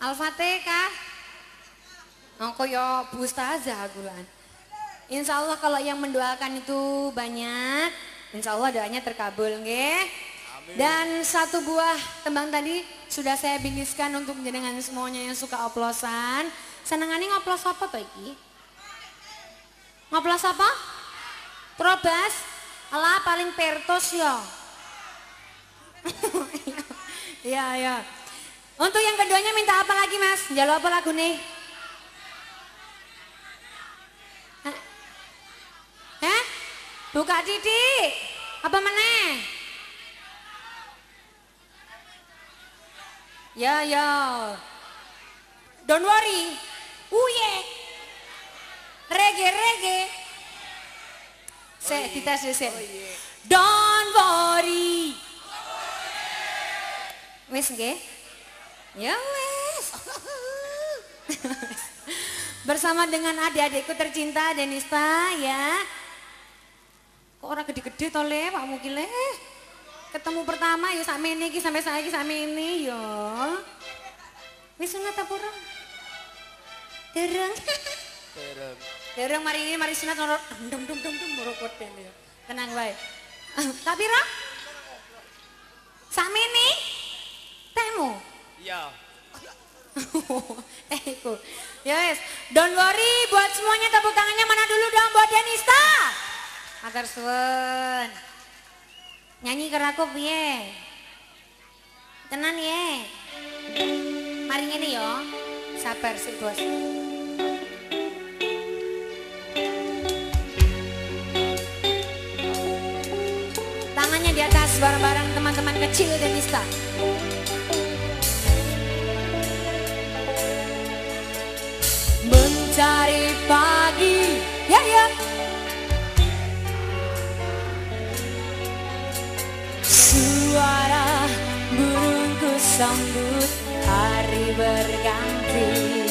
Al-Fatihah. Aku ya Bu Ustazah gulan. Insya Allah kalau yang mendoakan itu banyak, insya Allah doanya terkabul, nggih. Dan satu buah tembang tadi sudah saya biniskan untuk jenengan semuanya yang suka oplosan. Senengane ngoplos apa to iki? Ngoplos apa? Trobas? Alah paling pertos ya. Iya, iya. Untuk yang keduanya minta apa lagi Mas? Njaluk apa lagu nih? Buka titik. Apa meneh? Ya, ya. Don't worry. Uye. Reggae, reggae. Saya dites dhisik. Don't worry. Wis nggih? Ya wis. Bersama dengan adik-adikku tercinta Denista ya. Kok orang gede-gede to le Pak Mukil le. Ketemu pertama ya sakmene iki sampai saiki sakmene ya. Wis sunat apa urung? Dereng. Dereng. Dereng mari ini mari sunat noro dum dum dum dum morokoten ya. Tenang wae. Tak pira? Sakmene? Temu? Iya. Iku. Ya wes, don't worry buat semuanya tepuk tangannya mana dulu dong buat Denista. Matur suwun. Nyanyi karo aku piye? Tenan ye. Mari ngene yo. Sabar sik, Bos. Tangannya di atas bareng-bareng teman-teman kecil Denista. Mencari pagi, ya ya. Suara burungku sambut hari berganti.